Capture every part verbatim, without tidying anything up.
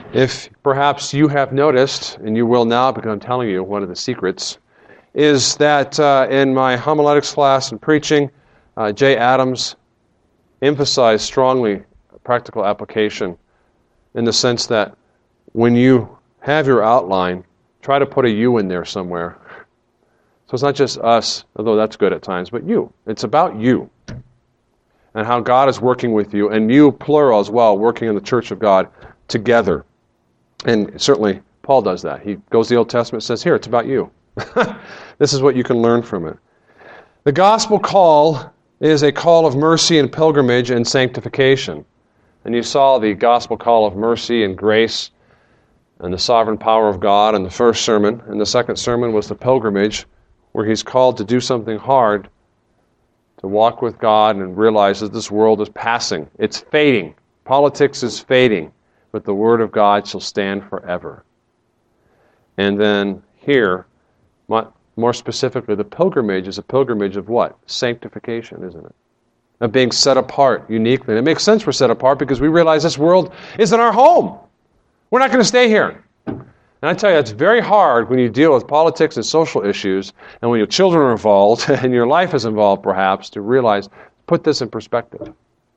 If perhaps you have noticed, and you will now because I'm telling you one of the secrets, is that uh, in my homiletics class and preaching, uh, Jay Adams emphasized strongly practical application in the sense that when you have your outline, try to put a you in there somewhere. So it's not just us, although that's good at times, but you. It's about you and how God is working with you, and you, plural as well, working in the church of God together. And certainly Paul does that. He goes to the Old Testament and says, here, it's about you. This is what you can learn from it. The gospel call is a call of mercy and pilgrimage and sanctification. And you saw the gospel call of mercy and grace and the sovereign power of God in the first sermon. And the second sermon was the pilgrimage, where he's called to do something hard, to walk with God and realize that this world is passing. It's fading. Politics is fading. But the Word of God shall stand forever. And then here, more specifically, the pilgrimage is a pilgrimage of what? Sanctification, isn't it? Of being set apart uniquely. And it makes sense we're set apart because we realize this world isn't our home. We're not going to stay here. And I tell you, it's very hard when you deal with politics and social issues, and when your children are involved, and your life is involved perhaps, to realize, put this in perspective.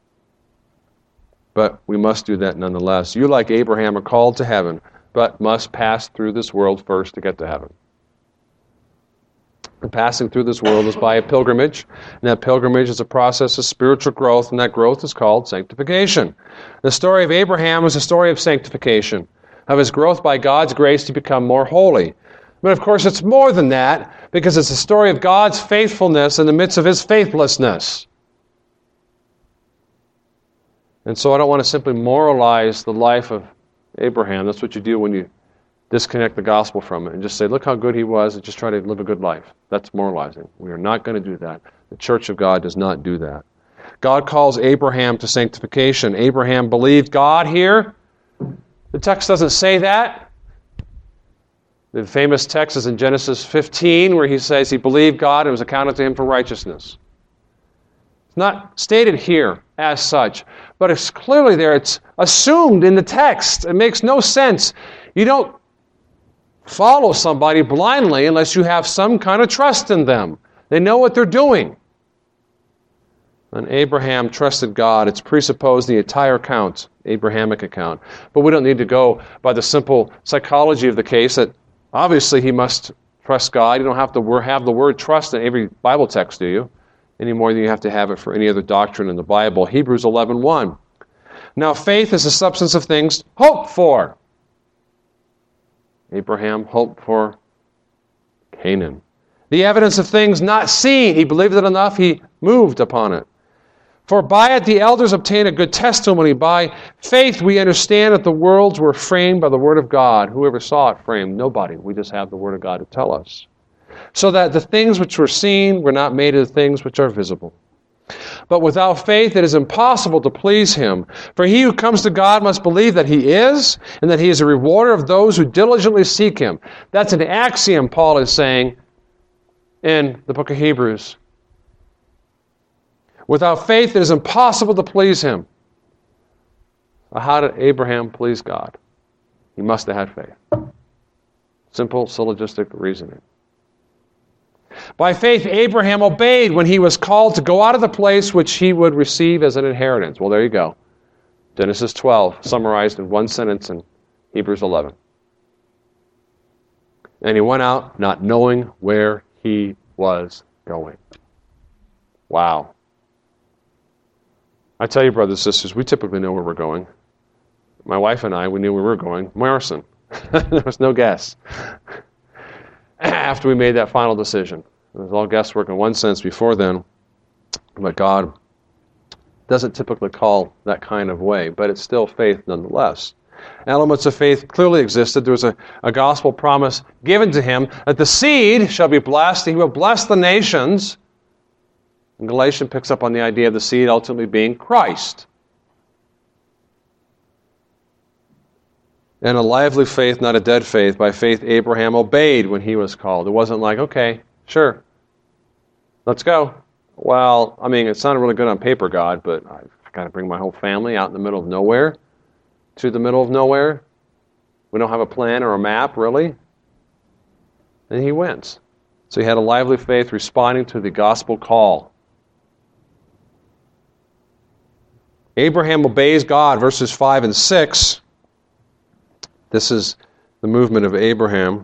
But we must do that nonetheless. You, like Abraham, are called to heaven, but must pass through this world first to get to heaven. And passing through this world is by a pilgrimage, and that pilgrimage is a process of spiritual growth, and that growth is called sanctification. The story of Abraham is a story of sanctification, of his growth by God's grace to become more holy. But of course it's more than that, because it's a story of God's faithfulness in the midst of his faithlessness. And so I don't want to simply moralize the life of Abraham. That's what you do when you disconnect the gospel from it and just say, look how good he was, and just try to live a good life. That's moralizing. We are not going to do that. The Church of God does not do that. God calls Abraham to sanctification. Abraham believed God here. The text doesn't say that. The famous text is in Genesis fifteen, where he says he believed God and it was accounted to him for righteousness. It's not stated here as such, but it's clearly there. It's assumed in the text. It makes no sense. You don't follow somebody blindly unless you have some kind of trust in them. They know what they're doing. And Abraham trusted God. It's presupposed the entire account, Abrahamic account. But we don't need to go by the simple psychology of the case that obviously he must trust God. You don't have to have the word trust in every Bible text, do you? Any more than you have to have it for any other doctrine in the Bible. Hebrews eleven one. Now faith is the substance of things hoped for. Abraham hoped for Canaan. The evidence of things not seen. He believed it enough, he moved upon it. For by it the elders obtained a good testimony. By faith we understand that the worlds were framed by the Word of God. Whoever saw it framed? Nobody. We just have the Word of God to tell us. So that the things which were seen were not made of the things which are visible. But without faith it is impossible to please Him. For he who comes to God must believe that He is, and that He is a rewarder of those who diligently seek Him. That's an axiom Paul is saying in the book of Hebrews. Without faith it is impossible to please Him. How did Abraham please God? He must have had faith. Simple syllogistic reasoning. By faith, Abraham obeyed when he was called to go out of the place which he would receive as an inheritance. Well, there you go. Genesis twelve, summarized in one sentence in Hebrews eleven. And he went out not knowing where he was going. Wow. I tell you, brothers and sisters, we typically know where we're going. My wife and I, we knew where we were going. Morrison. There was no guess. After we made that final decision. It was all guesswork in one sense before then, but God doesn't typically call that kind of way, but it's still faith nonetheless. Elements of faith clearly existed. There was a, a gospel promise given to him that the seed shall be blessed, and he will bless the nations. And Galatians picks up on the idea of the seed ultimately being Christ. And a lively faith, not a dead faith. By faith, Abraham obeyed when he was called. It wasn't like, okay, sure, let's go. Well, I mean, it sounded really good on paper, God, but I've got to bring my whole family out in the middle of nowhere, to the middle of nowhere. We don't have a plan or a map, really. And he went. So he had a lively faith responding to the gospel call. Abraham obeys God, verses five and six. This is the movement of Abraham.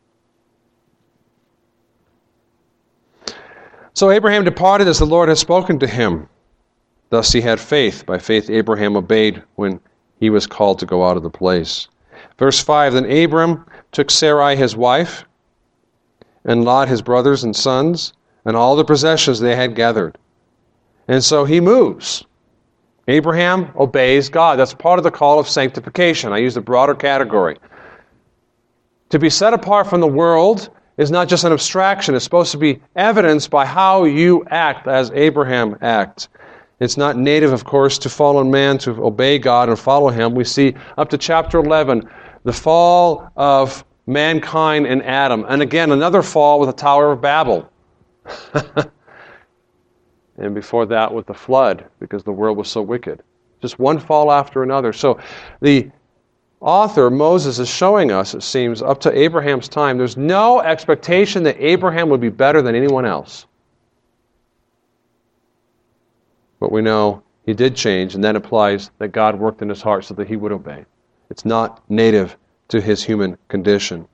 So Abraham departed as the Lord had spoken to him. Thus he had faith. By faith Abraham obeyed when he was called to go out of the place. Verse five, then Abram took Sarai his wife, and Lot his brothers and sons, and all the possessions they had gathered. And so he moves. Abraham obeys God. That's part of the call of sanctification. I use the broader category. To be set apart from the world is not just an abstraction. It's supposed to be evidenced by how you act as Abraham acts. It's not native, of course, to fallen man to obey God and follow Him. We see up to chapter eleven, the fall of mankind in Adam. And again, another fall with the Tower of Babel. And before that with the flood, because the world was so wicked. Just one fall after another. So the author, Moses, is showing us, it seems, up to Abraham's time, there's no expectation that Abraham would be better than anyone else. But we know he did change, and that implies that God worked in his heart so that he would obey. It's not native to his human condition.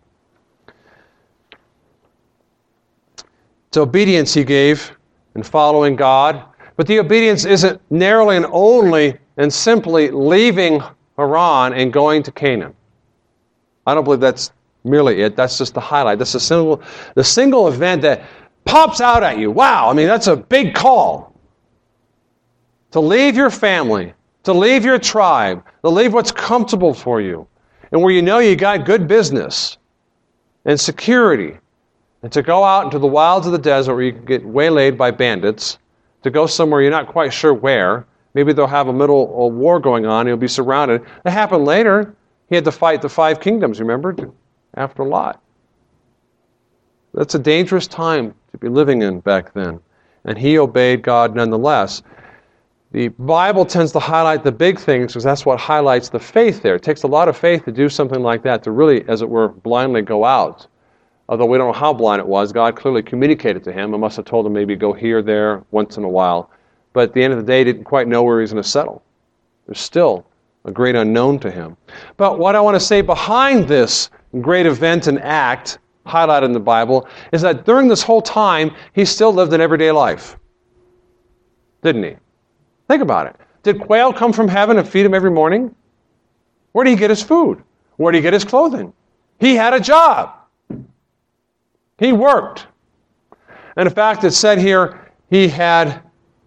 It's obedience he gave in following God, but the obedience isn't narrowly and only and simply leaving Haran and going to Canaan. I don't believe that's merely it. That's just the highlight. That's the single, the single event that pops out at you. Wow, I mean, that's a big call. To leave your family, to leave your tribe, to leave what's comfortable for you, and where you know you got good business and security, and to go out into the wilds of the desert where you can get waylaid by bandits, to go somewhere you're not quite sure where. Maybe they'll have a middle a war going on, you'll be surrounded. That happened later. He had to fight the five kingdoms, remember, after Lot. That's a dangerous time to be living in back then. And he obeyed God nonetheless. The Bible tends to highlight the big things because that's what highlights the faith there. It takes a lot of faith to do something like that, to really, as it were, blindly go out. Although we don't know how blind it was, God clearly communicated to him and must have told him maybe go here, there, once in a while. But at the end of the day, he didn't quite know where he was going to settle. There's still a great unknown to him. But what I want to say behind this great event and act highlighted in the Bible is that during this whole time, he still lived an everyday life. Didn't he? Think about it. Did quail come from heaven and feed him every morning? Where did he get his food? Where did he get his clothing? He had a job. He worked. And in fact, it's said here, he had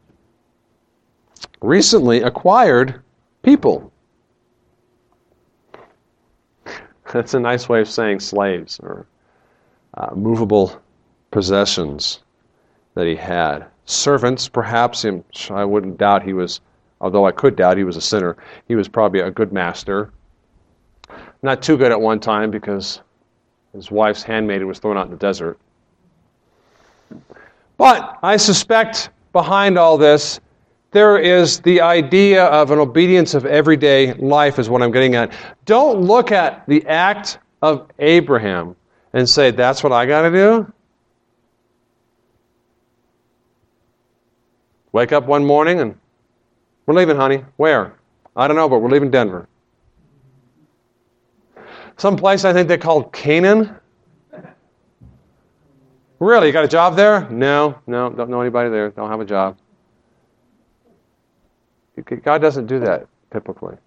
recently acquired people. That's a nice way of saying slaves or uh, movable possessions that he had. Servants, perhaps, him, I wouldn't doubt he was, although I could doubt he was a sinner, he was probably a good master. Not too good at one time because his wife's handmaiden was thrown out in the desert. But I suspect behind all this, there is the idea of an obedience of everyday life is what I'm getting at. Don't look at the act of Abraham and say, that's what I got to do. Wake up one morning and we're leaving, honey. Where? I don't know, but we're leaving Denver. Some place I think they called Canaan. Really? You got a job there? No, no, don't know anybody there. Don't have a job. God doesn't do that typically.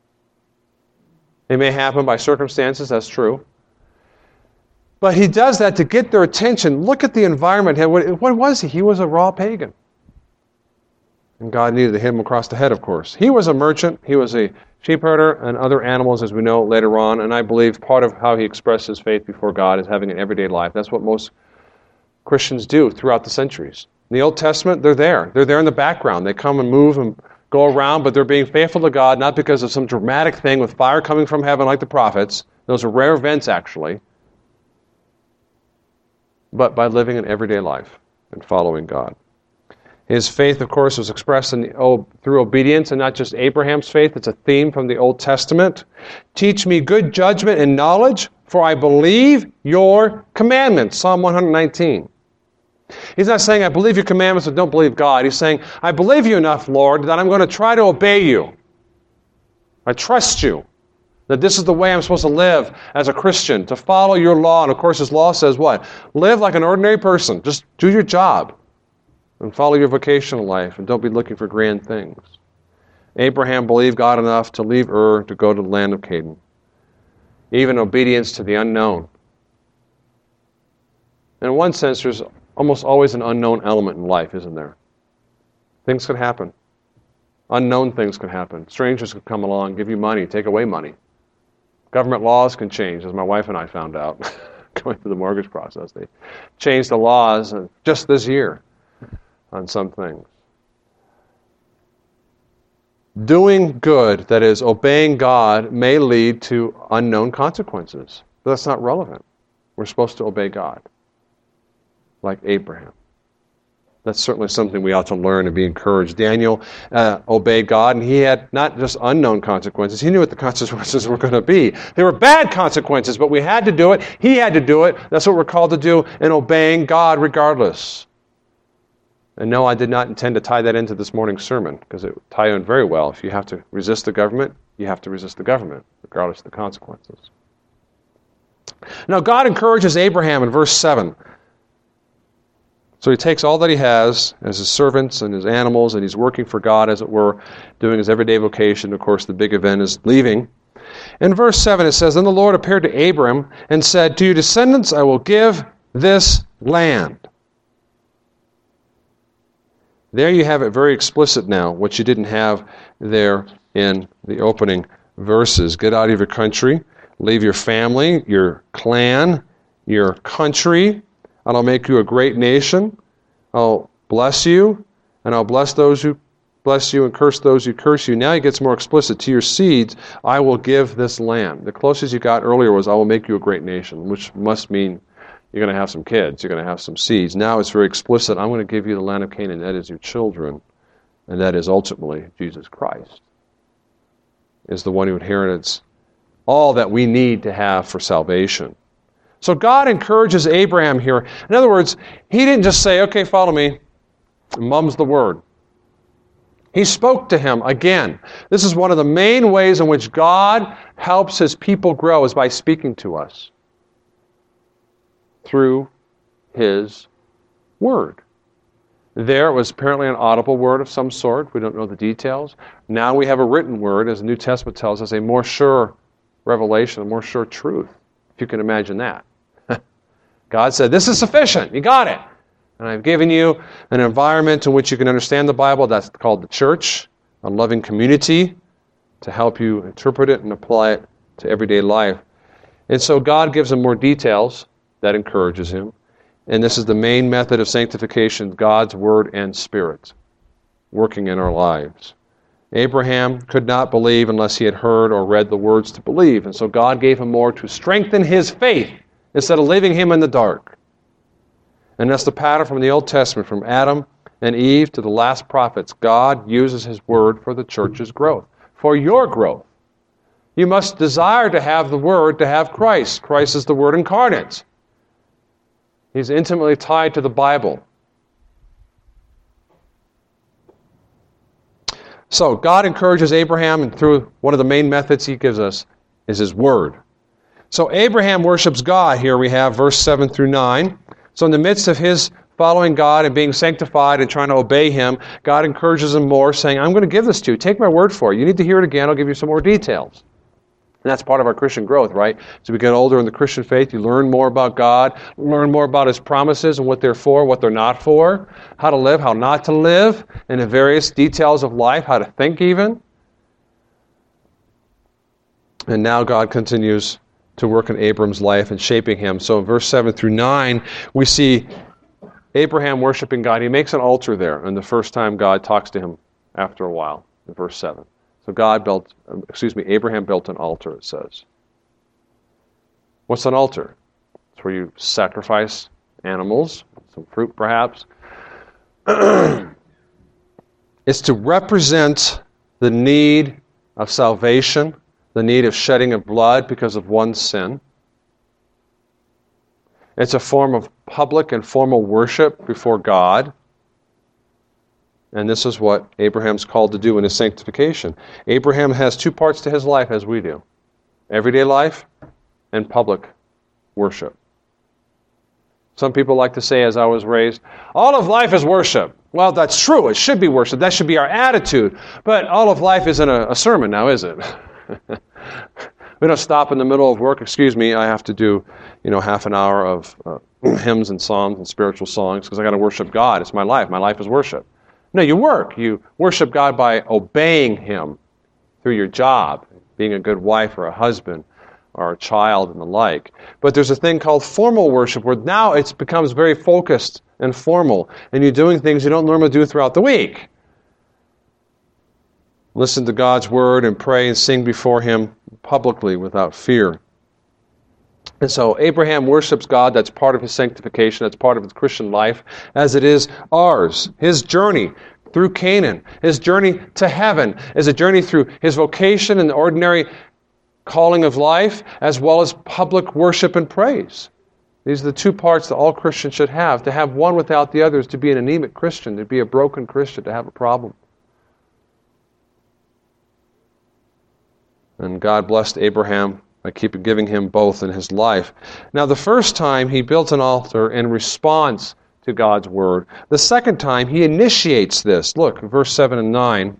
It may happen by circumstances, that's true. But he does that to get their attention. Look at the environment. What was he? He was a raw pagan. And God needed to hit him across the head, of course. He was a merchant. He was a sheep herder and other animals, as we know later on. And I believe part of how he expressed his faith before God is having an everyday life. That's what most Christians do throughout the centuries. In the Old Testament, they're there. They're there in the background. They come and move and go around, but they're being faithful to God, not because of some dramatic thing with fire coming from heaven like the prophets. Those are rare events, actually. But by living an everyday life and following God. His faith, of course, was expressed in the, oh, through obedience, and not just Abraham's faith. It's a theme from the Old Testament. Teach me good judgment and knowledge, for I believe your commandments. Psalm one nineteen. He's not saying, I believe your commandments but don't believe God. He's saying, I believe you enough, Lord, that I'm going to try to obey you. I trust you that this is the way I'm supposed to live as a Christian, to follow your law. And of course, his law says what? Live like an ordinary person. Just do your job and follow your vocational life, and don't be looking for grand things. Abraham believed God enough to leave Ur to go to the land of Canaan, even obedience to the unknown. In one sense, there's almost always an unknown element in life, isn't there? Things could happen. Unknown things could happen. Strangers could come along, give you money, take away money. Government laws can change, as my wife and I found out going through the mortgage process. They changed the laws just this year on some things. Doing good, that is, obeying God, may lead to unknown consequences. But that's not relevant. We're supposed to obey God, like Abraham. That's certainly something we ought to learn and be encouraged. Daniel uh, obeyed God, and he had not just unknown consequences. He knew what the consequences were going to be. They were bad consequences, but we had to do it. He had to do it. That's what we're called to do in obeying God regardless. And no, I did not intend to tie that into this morning's sermon, because it would tie in very well. If you have to resist the government, you have to resist the government, regardless of the consequences. Now, God encourages Abraham in verse seven. So he takes all that he has as his servants and his animals, and he's working for God, as it were, doing his everyday vocation. Of course, the big event is leaving. In verse seven it says, Then the Lord appeared to Abram and said, To your descendants I will give this land. There you have it very explicit now, what you didn't have there in the opening verses. Get out of your country, leave your family, your clan, your country, and I'll make you a great nation. I'll bless you, and I'll bless those who bless you and curse those who curse you. Now he gets more explicit. To your seeds I will give this land. The closest you got earlier was I will make you a great nation, which must mean you're going to have some kids, you're going to have some seeds. Now it's very explicit. I'm going to give you the land of Canaan. That is your children, and that is ultimately Jesus Christ, is the one who inherits all that we need to have for salvation. So God encourages Abraham here. In other words, he didn't just say, okay, follow me, and mum's the word. He spoke to him again. This is one of the main ways in which God helps his people grow, is by speaking to us through his word. There it was apparently an audible word of some sort. We don't know the details. Now we have a written word, as the New Testament tells us, a more sure revelation, a more sure truth, if you can imagine that. God said, this is sufficient. You got it. And I've given you an environment in which you can understand the Bible. That's called the church, a loving community to help you interpret it and apply it to everyday life. And so God gives him more details. That encourages him. And this is the main method of sanctification, God's Word and Spirit working in our lives. Abraham could not believe unless he had heard or read the words to believe. And so God gave him more to strengthen his faith instead of leaving him in the dark. And that's the pattern from the Old Testament, from Adam and Eve to the last prophets. God uses his Word for the church's growth, for your growth. You must desire to have the Word, to have Christ. Christ is the Word incarnate. He's intimately tied to the Bible. So God encourages Abraham, and through one of the main methods he gives us is his word. So Abraham worships God. Here we have verse seven through nine. So in the midst of his following God and being sanctified and trying to obey him, God encourages him more, saying, I'm going to give this to you. Take my word for it. You need to hear it again. I'll give you some more details. And that's part of our Christian growth, right? As we get older in the Christian faith, you learn more about God, learn more about his promises and what they're for, what they're not for, how to live, how not to live, and the various details of life, how to think even. And now God continues to work in Abram's life and shaping him. So in verse seven through nine, we see Abraham worshiping God. He makes an altar there, and the first time God talks to him after a while, in verse seven. So God built, excuse me, Abraham built an altar, it says. What's an altar? It's where you sacrifice animals, some fruit perhaps, It's to represent the need of salvation, the need of shedding of blood because of one's sin. It's a form of public and formal worship before God. And this is what Abraham's called to do in his sanctification. Abraham has two parts to his life as we do. Everyday life and public worship. Some people like to say, as I was raised, all of life is worship. Well, that's true. It should be worship. That should be our attitude. But all of life isn't a, a sermon now, is it? We don't stop in the middle of work. Excuse me, I have to do, you know, half an hour of uh, hymns and psalms and spiritual songs because I got to worship God. It's my life. My life is worship. No, you work. You worship God by obeying Him through your job, being a good wife or a husband or a child and the like. But there's a thing called formal worship where now it becomes very focused and formal, and you're doing things you don't normally do throughout the week. Listen to God's Word and pray and sing before Him publicly without fear. And so Abraham worships God. That's part of his sanctification. That's part of his Christian life, as it is ours. His journey through Canaan, his journey to heaven, is a journey through his vocation and the ordinary calling of life, as well as public worship and praise. These are the two parts that all Christians should have. To have one without the other is to be an anemic Christian, to be a broken Christian, to have a problem. And God blessed Abraham by keeping giving him both in his life. Now, the first time he built an altar in response to God's word. The second time he initiates this. Look, verse seven and nine.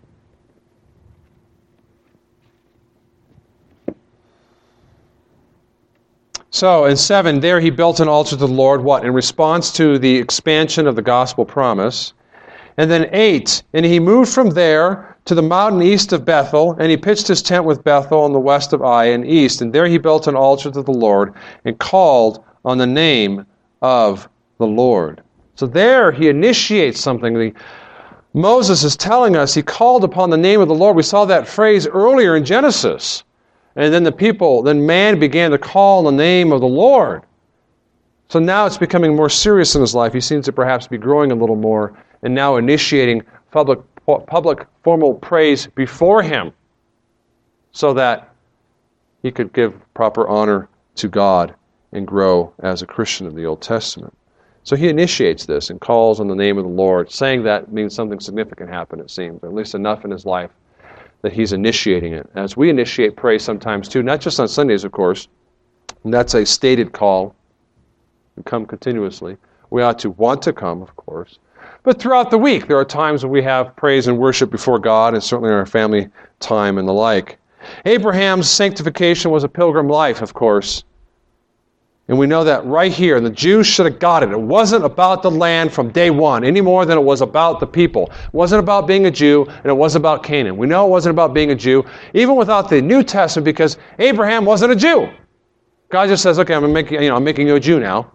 So, in seven, there he built an altar to the Lord, what? In response to the expansion of the gospel promise. And then eight, and he moved from there to the mountain east of Bethel, and he pitched his tent with Bethel on the west of Ai and east. And there he built an altar to the Lord and called on the name of the Lord. So there he initiates something. The, Moses is telling us he called upon the name of the Lord. We saw that phrase earlier in Genesis. And then the people, then man began to call on the name of the Lord. So now it's becoming more serious in his life. He seems to perhaps be growing a little more and now initiating public public formal praise before him so that he could give proper honor to God and grow as a Christian of the Old Testament. So he initiates this and calls on the name of the Lord. Saying that means something significant happened, it seems, at least enough in his life that he's initiating it. As we initiate praise sometimes too, not just on Sundays, of course, and that's a stated call to come continuously. We ought to want to come, of course. But throughout the week, there are times when we have praise and worship before God, and certainly in our family time and the like. Abraham's sanctification was a pilgrim life, of course. And we know that right here, and the Jews should have got it. It wasn't about the land from day one, any more than it was about the people. It wasn't about being a Jew, and it wasn't about Canaan. We know it wasn't about being a Jew, even without the New Testament, because Abraham wasn't a Jew. God just says, okay, I'm making, you know, I'm making you a Jew now.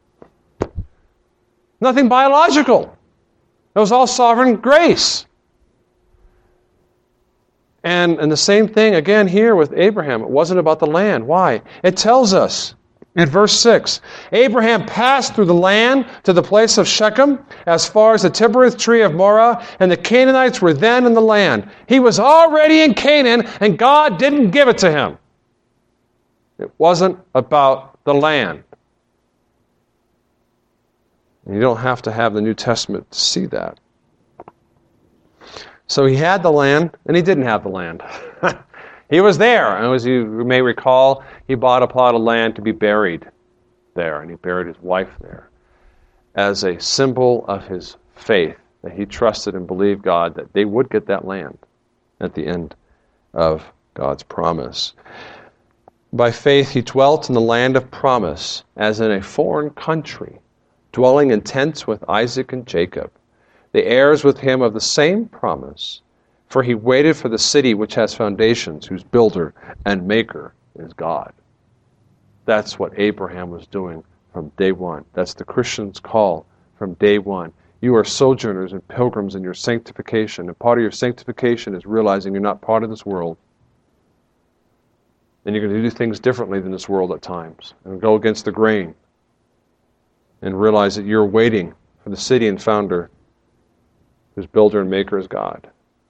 Nothing biological. It was all sovereign grace. And, and the same thing again here with Abraham. It wasn't about the land. Why? It tells us in verse six, Abraham passed through the land to the place of Shechem as far as the Tibereth tree of Moreh, and the Canaanites were then in the land. He was already in Canaan, and God didn't give it to him. It wasn't about the land. And you don't have to have the New Testament to see that. So he had the land, and he didn't have the land. He was there. And as you may recall, he bought a plot of land to be buried there, and he buried his wife there as a symbol of his faith, that he trusted and believed God that they would get that land at the end of God's promise. By faith, he dwelt in the land of promise, as in a foreign country, dwelling in tents with Isaac and Jacob, the heirs with him of the same promise. For he waited for the city which has foundations, whose builder and maker is God. That's what Abraham was doing from day one. That's the Christian's call from day one. You are sojourners and pilgrims in your sanctification, and part of your sanctification is realizing you're not part of this world. And you're going to do things differently than this world at times, and go against the grain. And realize that you're waiting for the city and founder whose builder and maker is God.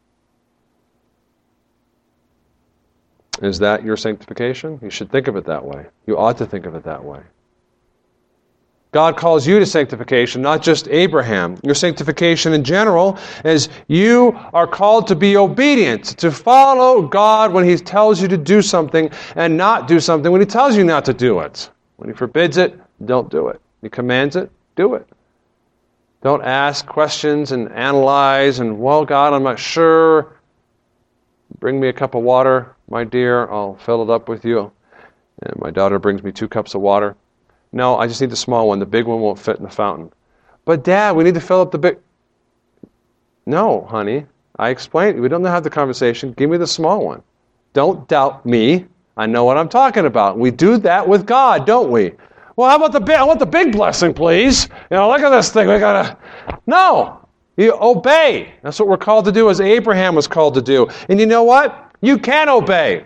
Is that your sanctification? You should think of it that way. You ought to think of it that way. God calls you to sanctification, not just Abraham. Your sanctification in general is you are called to be obedient, to follow God when He tells you to do something and not do something when He tells you not to do it. When He forbids it, don't do it. He commands it, do it. Don't ask questions and analyze and, well, God, I'm not sure. Bring me a cup of water, my dear. I'll fill it up with you. And my daughter brings me two cups of water. No, I just need the small one. The big one won't fit in the fountain. But Dad, we need to fill up the big... No, honey. I explained. We don't have the conversation. Give me the small one. Don't doubt me. I know what I'm talking about. We do that with God, don't we? Well, how about the big... I want the big blessing, please. You know, look at this thing. We gotta... No. You obey. That's what we're called to do, as Abraham was called to do. And you know what? You can obey.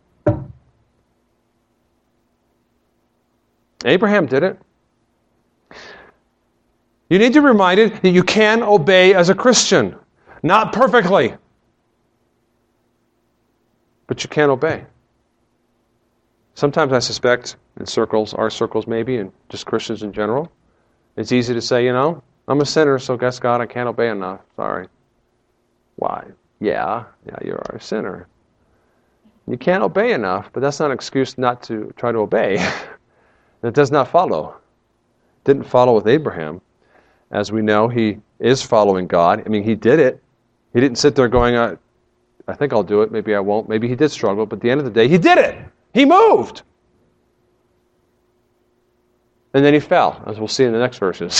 Abraham did it. You need to be reminded that you can obey as a Christian. Not perfectly. But you can obey. Sometimes I suspect in circles, our circles maybe, and just Christians in general, it's easy to say, you know, I'm a sinner, so guess God, I can't obey enough. Sorry. Why? Yeah, yeah, you are a sinner. You can't obey enough, but that's not an excuse not to try to obey. That does not follow. Didn't follow with Abraham. As we know, he is following God. I mean, he did it. He didn't sit there going, I, I think I'll do it, maybe I won't. Maybe he did struggle, but at the end of the day, he did it. He moved. And then he fell, as we'll see in the next verses.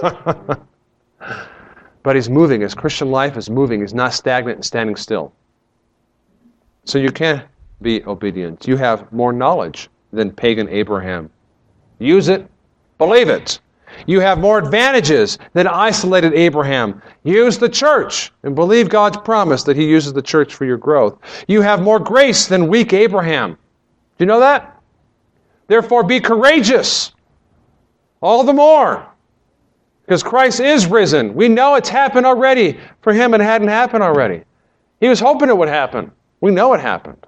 But he's moving. His Christian life is moving. He's not stagnant and standing still. So you can be obedient. You have more knowledge than pagan Abraham. Use it. Believe it. You have more advantages than isolated Abraham. Use the church and believe God's promise that He uses the church for your growth. You have more grace than weak Abraham. Do you know that? Therefore, be courageous. All the more. Because Christ is risen. We know it's happened already. For Him, it hadn't happened already. He was hoping it would happen. We know it happened.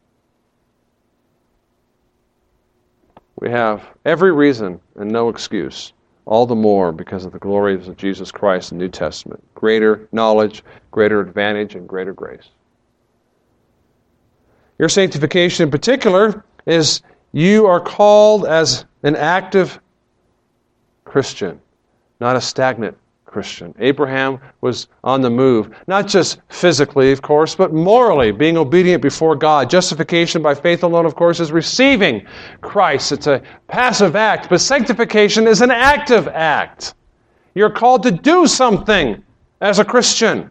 We have every reason and no excuse. All the more because of the glories of Jesus Christ in the New Testament. Greater knowledge, greater advantage, and greater grace. Your sanctification in particular is you are called as an active Christian, not a stagnant Christian. Abraham was on the move, not just physically, of course, but morally, being obedient before God. Justification by faith alone, of course, is receiving Christ. It's a passive act, but sanctification is an active act. You're called to do something as a Christian,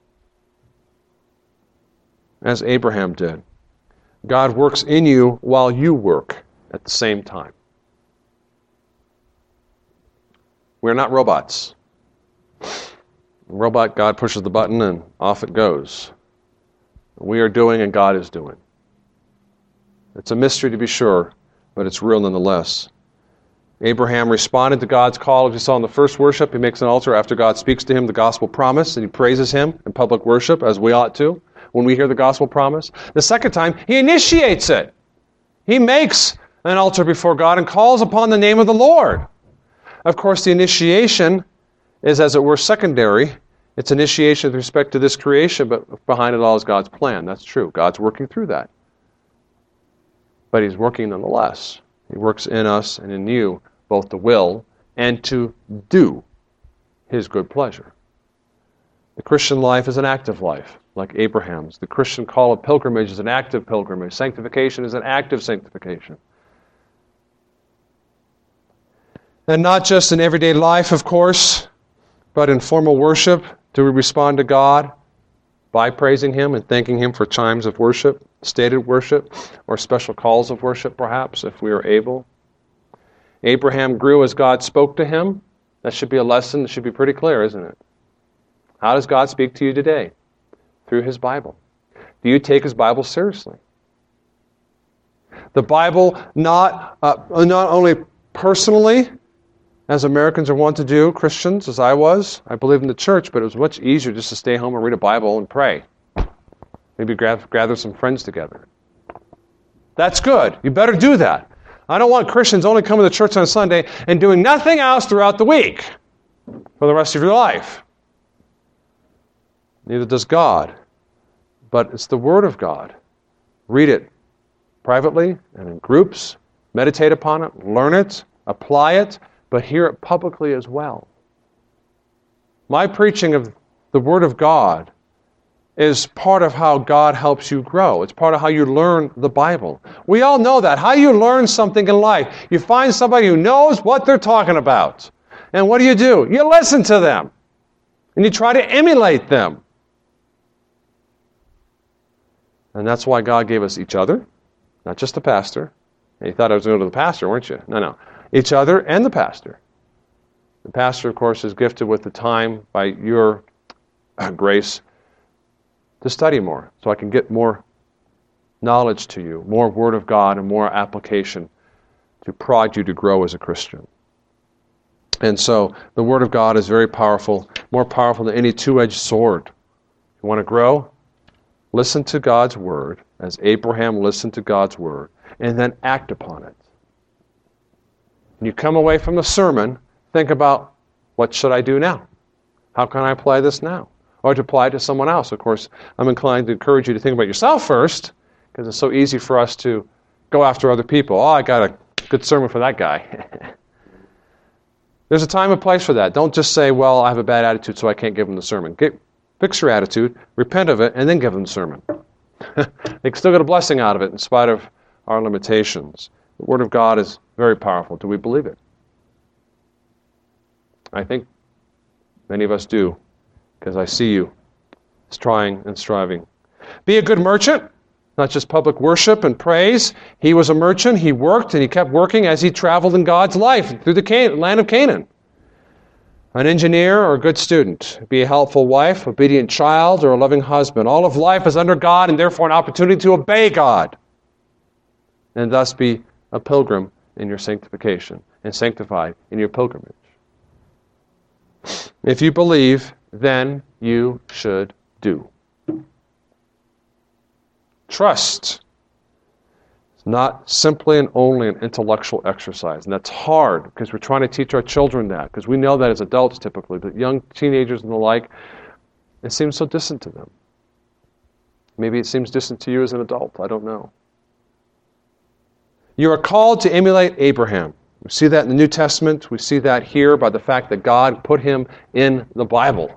as Abraham did. God works in you while you work at the same time. We're not robots. Robot, God pushes the button and off it goes. We are doing and God is doing. It's a mystery to be sure, but it's real nonetheless. Abraham responded to God's call, as we saw in the first worship. He makes an altar after God speaks to him the gospel promise, and he praises Him in public worship, as we ought to, when we hear the gospel promise. The second time, he initiates it. He makes an altar before God and calls upon the name of the Lord. Of course, the initiation is, as it were, secondary. It's initiation with respect to this creation, but behind it all is God's plan. That's true. God's working through that. But He's working nonetheless. He works in us and in you, both to will and to do His good pleasure. The Christian life is an active life, like Abraham's. The Christian call of pilgrimage is an active pilgrimage. Sanctification is an active sanctification. And not just in everyday life, of course, but in formal worship, do we respond to God by praising Him and thanking Him for times of worship, stated worship, or special calls of worship, perhaps, if we are able. Abraham grew as God spoke to him. That should be a lesson that should be pretty clear, isn't it? How does God speak to you today? Through His Bible. Do you take His Bible seriously? The Bible not, uh, not only personally, as Americans are wont to do, Christians, as I was. I believed in the church, but it was much easier just to stay home and read a Bible and pray. Maybe gather some friends together. That's good. You better do that. I don't want Christians only coming to church on Sunday and doing nothing else throughout the week for the rest of your life. Neither does God. But it's the Word of God. Read it privately and in groups. Meditate upon it. Learn it. Apply it. But hear it publicly as well. My preaching of the Word of God is part of how God helps you grow. It's part of how you learn the Bible. We all know that. How you learn something in life. You find somebody who knows what they're talking about. And what do you do? You listen to them. And you try to emulate them. And that's why God gave us each other, not just the pastor. And you thought I was going to go to the pastor, weren't you? No, no. Each other and the pastor. The pastor, of course, is gifted with the time by your uh, grace to study more, so I can get more knowledge to you, more Word of God and more application to prod you to grow as a Christian. And so the Word of God is very powerful, more powerful than any two-edged sword. You want to grow? Listen to God's Word, as Abraham listened to God's Word, and then act upon it. When you come away from the sermon, think about, what should I do now? How can I apply this now? Or to apply it to someone else. Of course, I'm inclined to encourage you to think about yourself first, because it's so easy for us to go after other people. Oh, I got a good sermon for that guy. There's a time and place for that. Don't just say, well, I have a bad attitude, so I can't give them the sermon. Get, fix your attitude, repent of it, and then give them the sermon. They can still get a blessing out of it in spite of our limitations. The Word of God is very powerful. Do we believe it? I think many of us do, because I see you trying and striving. Be a good merchant, not just public worship and praise. He was a merchant. He worked, and he kept working as he traveled in God's life through the Can- land of Canaan. An engineer or a good student. Be a helpful wife, obedient child, or a loving husband. All of life is under God, and therefore an opportunity to obey God, and thus be a pilgrim in your sanctification, and sanctified in your pilgrimage. If you believe, then you should do. Trust is not simply and only an intellectual exercise. And that's hard because we're trying to teach our children that, because we know that as adults typically, but young teenagers and the like, it seems so distant to them. Maybe it seems distant to you as an adult. I don't know. You are called to emulate Abraham. We see that in the New Testament. We see that here by the fact that God put him in the Bible.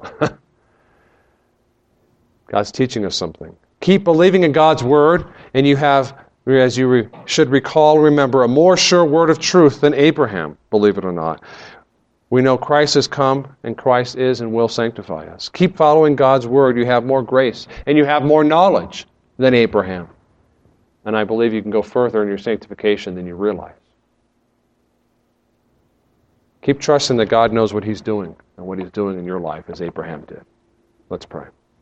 God's teaching us something. Keep believing in God's Word, and you have, as you re- should recall, remember, a more sure word of truth than Abraham, believe it or not. We know Christ has come, and Christ is and will sanctify us. Keep following God's Word. You have more grace, and you have more knowledge than Abraham. And I believe you can go further in your sanctification than you realize. Keep trusting that God knows what He's doing and what He's doing in your life as Abraham did. Let's pray.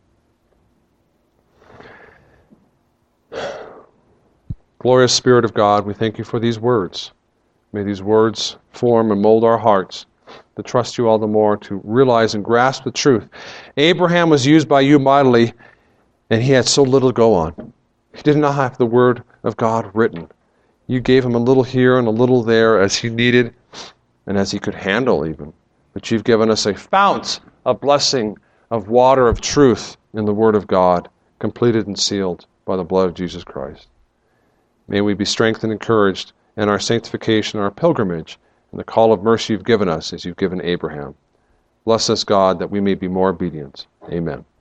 Glorious Spirit of God, we thank you for these words. May these words form and mold our hearts to trust you all the more, to realize and grasp the truth. Abraham was used by you mightily, and he had so little to go on. He did not have the Word of God written. You gave him a little here and a little there as he needed and as he could handle even. But you've given us a fount of blessing, of water of truth in the Word of God, completed and sealed by the blood of Jesus Christ. May we be strengthened and encouraged in our sanctification, our pilgrimage, and the call of mercy you've given us as you've given Abraham. Bless us, God, that we may be more obedient. Amen.